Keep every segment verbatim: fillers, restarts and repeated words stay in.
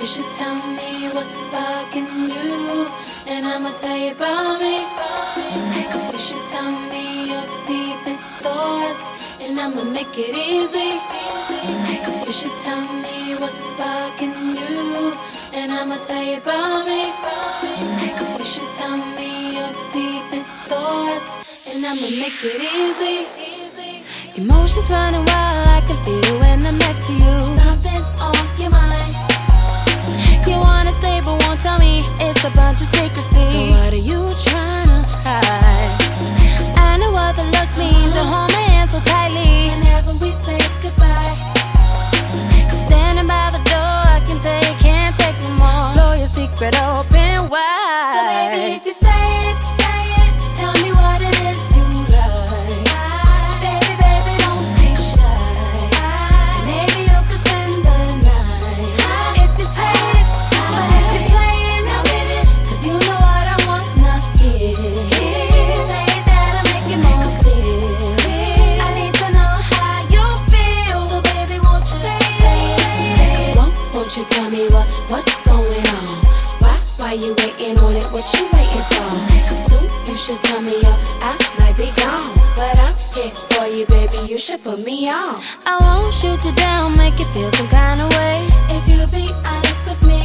You should tell me what's bugging you, and I'ma tell you about me. You should tell me your deepest thoughts, and I'ma make it easy. You should tell me what's bugging you, and I'ma tell you about me. You should tell me your deepest thoughts, and I'ma make it easy. Emotions running wild, I can feel when I'm next to you. Something's on your mind. You wanna stay but won't tell me. It's a bunch of secrecy. So what are you trying to hide? I know what the look means. You hold my hand so tightly whenever we say goodbye. Standing by the door, I can tell you can't take no more. Blow your secret open wide. So baby, if you say it, say it, tell me what it is you like. Baby, baby, don't be shy. Maybe you could spend the night. If you say it, but if you're playing, now baby, 'cause you know what I want to hear. Say that I make it more clear. I need to know how you feel. So baby, won't you say it? Won't, won't you tell me what, what's going on? Why, why you waiting on it? What you waiting for? Soon you should tell me yo, I might be gone, but I'm here for you, baby. You should put me on. I won't shoot you down, make you feel some kind of way. If you'll be honest with me,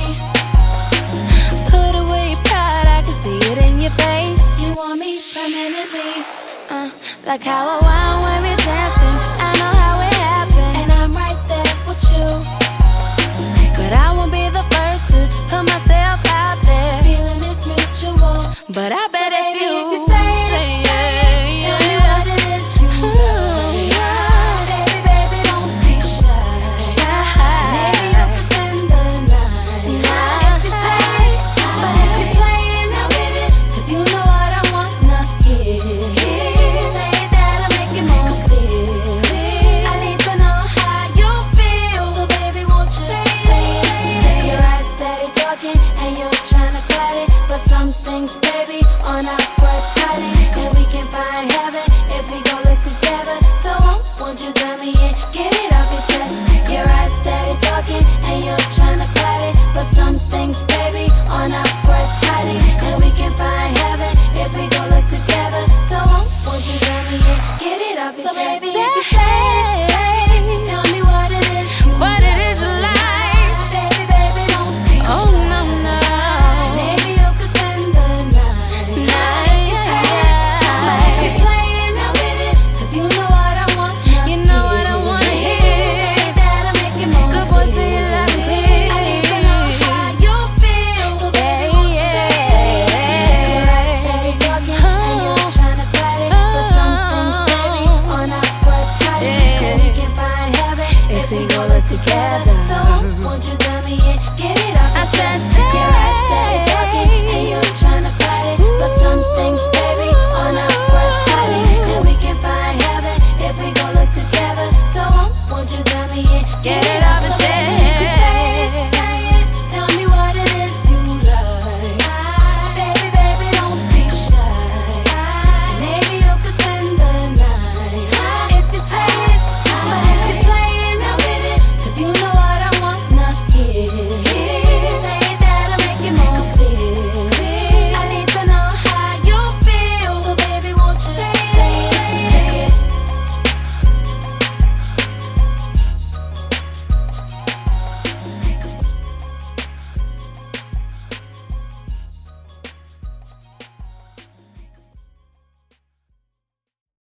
put away your pride, I can see it in your face. You want me permanently, uh, like how I whine when we're dancing. I know how it happened, and I'm right there with you. But I won't be the first to put myself out there. Feeling is mutual, but I bet so if you, if you say, say it, yeah, tell me what it is you like. Baby, baby, don't be shy. Maybe you can spend the night. If you say it, but if you're playing now, baby, 'cause you know what I want to hear. Say that I make it more clear. I need to know how you feel. So baby, won't you say it? Your eyes steady talking, and you're trying to fight it, but some things, baby, are not worth hiding. And we can find heaven if we go look together. So won't, won't you tell me and get it off your chest? Your eyes steady talking, and you're trying to fight it, but some things, baby, are not worth hiding. And we can find heaven if we go look together. So won't, won't you tell me and get it off your so chest? Baby, if you say it, tell me what it is you what like. It is you like. Baby, baby, don't be shy. Oh no, no. Maybe you could spend the night. Night, yeah. But if you're playing now, baby, 'cause you know what I want to You know what I wanna hear. Say that I make it more so boy, say it loud and clear. I need to know how you feel. So baby, won't you say it? Your eyes steady talking, and you're trying to fight it, but some things, baby, are not worth hiding. And we can find heaven if we go look together. So won't you tell me and get it off your chest? Your eyes steady talking, and you're trying to fight it, but some things, baby, are not worth hiding. And we can find heaven if we go look together. So won't you tell me and get it